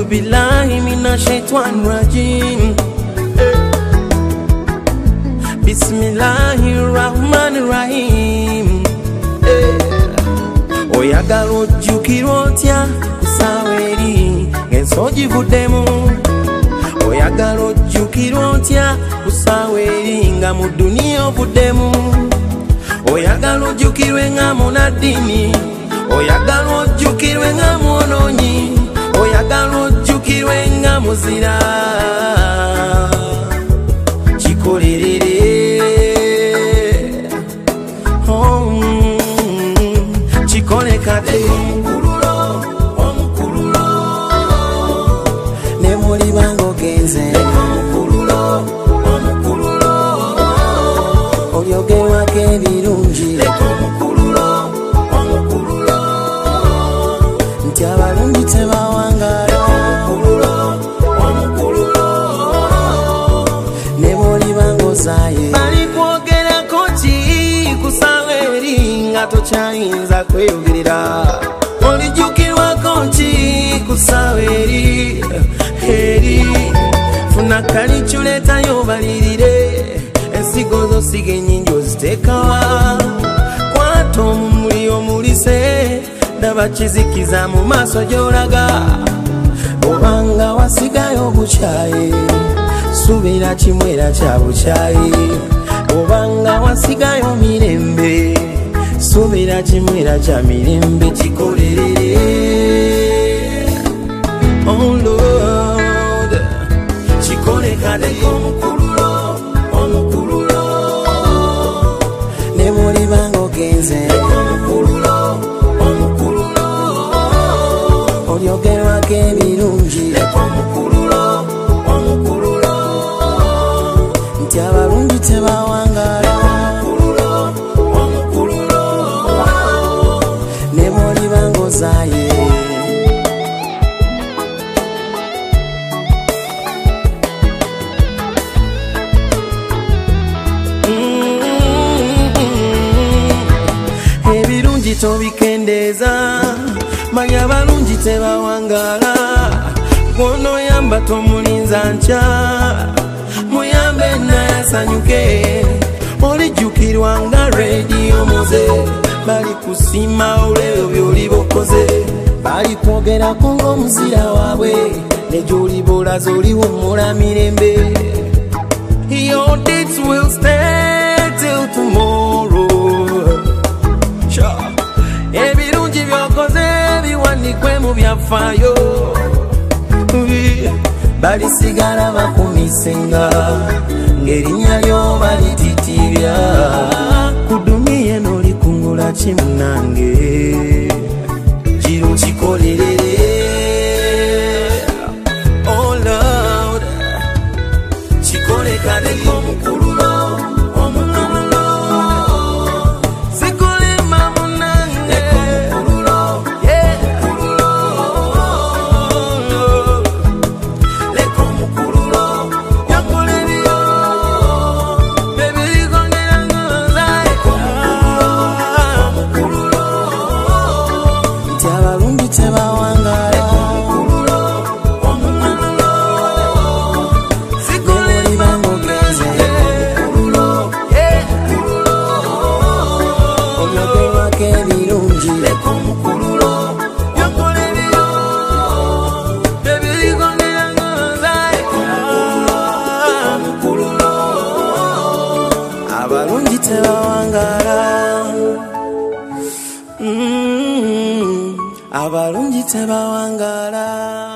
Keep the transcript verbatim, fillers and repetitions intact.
A'udhu billahi minash shaitanir rajim. Bismillahir rahmanir rahim. Oyagala ojjukira otya kusaweri ng'ensogi vuddemu. Oyagala ojjukira otya kusaweri nga mu duniya ovuddemu. Oyagala ojjukirwe nga munaddiini. Oyagala ojjukirwe nga mwonoonyi. Oyagala ojjukirwe nga muzira. Kikolerere oh, kikole kate omukululo omukululo ne muli bango genze omukululo omukululo olyogerwako ebirungi omukululo omukululo nti abalungi tebawangala omukululo omukululo ne muli bango zaye bali kwogerako ki kusaweri nga tokyayinza kweyogerera. Olijjukirwako ki kusaweri eri funa kalikyuletayo balirire ensigo zosiga ennyingi oziteekawa kwata omumuli omulise ndaba kizikiza mu maaso gy'olaga obanga wasigayo obukyayi subira kimwera kya bukyayi obanga wasigayo mirembe subira kimwera kya mirembe. Kikolerere oh Lord kikole kade omukululo omukululo ne muli bango genze omukululo omukululo olyogerwako ebirungi omukululo omukululo nti abalungi tebawangala omukululo omukululo ne muli bango zaye ebirungi tobikendeeza manya abalungi tebawangala gwonoyamba tomulinza nkya muyambe nayasanyuke olijjukirwa nga rediyo muze bali kusima olwebyo by'oli bokoze bali kwogerako ng'omuzira waabwe ne gy'olibolaza oliwomula mirembe. Your deeds will stay till tomorrow. Ebirungi byokoze biwandiikwe mu byafaayo balisigala bakumisenga ng'erinnya lyo balititibya ku dumiye n'olikungula kimunange giro kikolerere oh Lord kikole kade omukululo omukululo sikulima munange omukululo omukululo leko omukululo yakolebyo bebirikongera ngoza omukululo nti abalungi tebawangala omukululo omukululo sikuli bango genze omukululo olyogerwako ebirungi leko omukululo yakolebyo bebirikongera ngoza omukululo abalungi tebawangala mm, abalungi tebawangala.